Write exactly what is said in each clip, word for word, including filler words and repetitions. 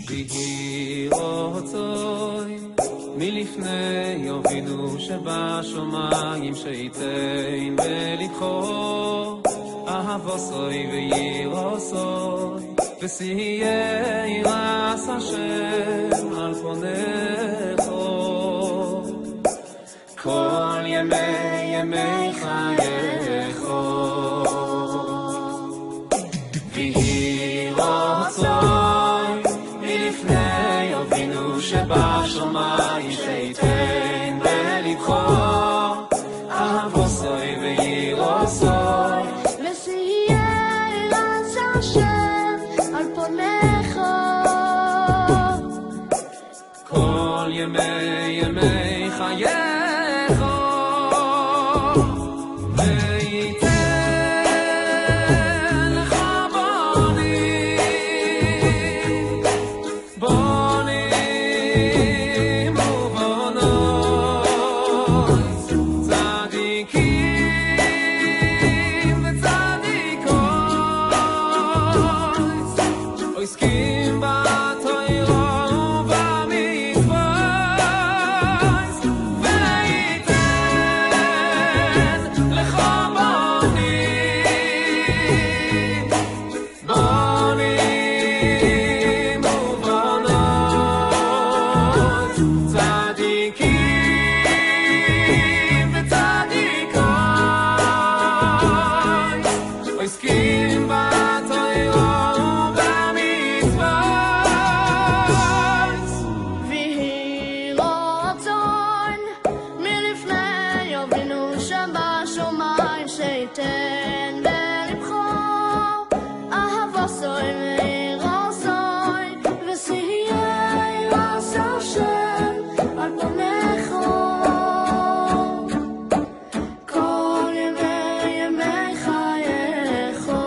ויהי רצוי מלפני אבינו שבשמיים שייתן בלבחו אהבוסוי וירוסוי ושיה ירס השם על פונךו כל ימי ימי חייךו ויהי רצוי מלפני אבינו שבשמיים שייתן בלבחו אהבוסוי וירוסוי ושיה ירס השם על פונךו כל ימי ימי חייךו וייתן לך בונים בונים ובונות צדיקים וצדיקות עוסקים בתורה ובמצוות וייתן לך בונים בונים ובונות צדיקים וצדיקות עוסקים בתורה ובמצוות ויהי רצון מלפני אבינו שבשמיים שייתן בלבחו אהבוסוי וירוסוי ושיה ירס השם על פונךו כל ימי ימי חייךו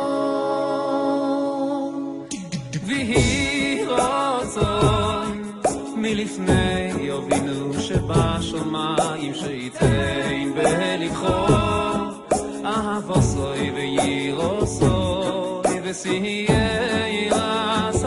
ויהי רצון מלפני אבינו שבשמיים שייתן בלבחו אהבוסוי וירוסוי ושיה ירס